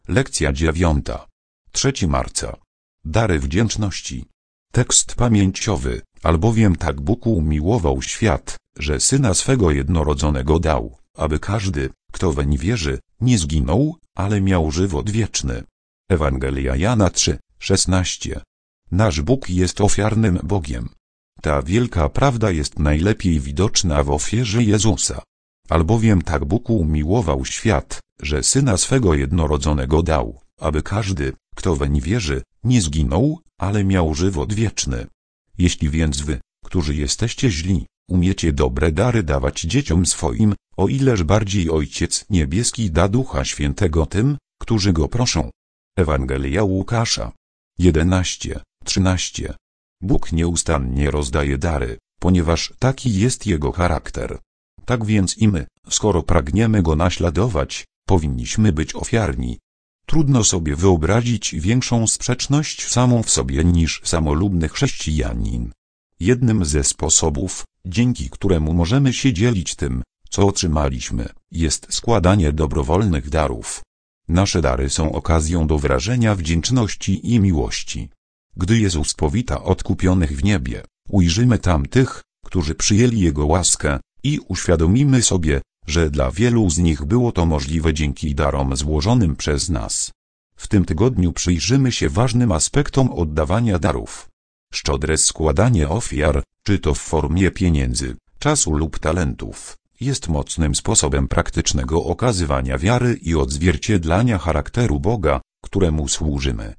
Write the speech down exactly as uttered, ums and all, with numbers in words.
Lekcja dziewiąta. trzeciego marca. Dary wdzięczności. Tekst pamięciowy. Albowiem tak Bóg umiłował świat, że Syna swego jednorodzonego dał, aby każdy, kto weń wierzy, nie zginął, ale miał żywot wieczny. Ewangelia Jana trzy, szesnaście. Nasz Bóg jest ofiarnym Bogiem. Ta wielka prawda jest najlepiej widoczna w ofierze Jezusa. Albowiem tak Bóg umiłował świat, że Syna swego jednorodzonego dał, aby każdy, kto weń wierzy, nie zginął, ale miał żywot wieczny. Jeśli więc wy, którzy jesteście źli, umiecie dobre dary dawać dzieciom swoim, o ileż bardziej Ojciec Niebieski da Ducha Świętego tym, którzy Go proszą. Ewangelia Łukasza jedenaście, trzynaście. Bóg nieustannie rozdaje dary, ponieważ taki jest Jego charakter. Tak więc i my, skoro pragniemy Go naśladować, powinniśmy być ofiarni. Trudno sobie wyobrazić większą sprzeczność samą w sobie niż samolubny chrześcijanin. Jednym ze sposobów, dzięki któremu możemy się dzielić tym, co otrzymaliśmy, jest składanie dobrowolnych darów. Nasze dary są okazją do wyrażenia wdzięczności i miłości. Gdy Jezus powita odkupionych w niebie, ujrzymy tam tych, którzy przyjęli Jego łaskę, i uświadomimy sobie, że dla wielu z nich było to możliwe dzięki darom złożonym przez nas. W tym tygodniu przyjrzymy się ważnym aspektom oddawania darów. Szczodre składanie ofiar, czy to w formie pieniędzy, czasu lub talentów, jest mocnym sposobem praktycznego okazywania wiary i odzwierciedlania charakteru Boga, któremu służymy.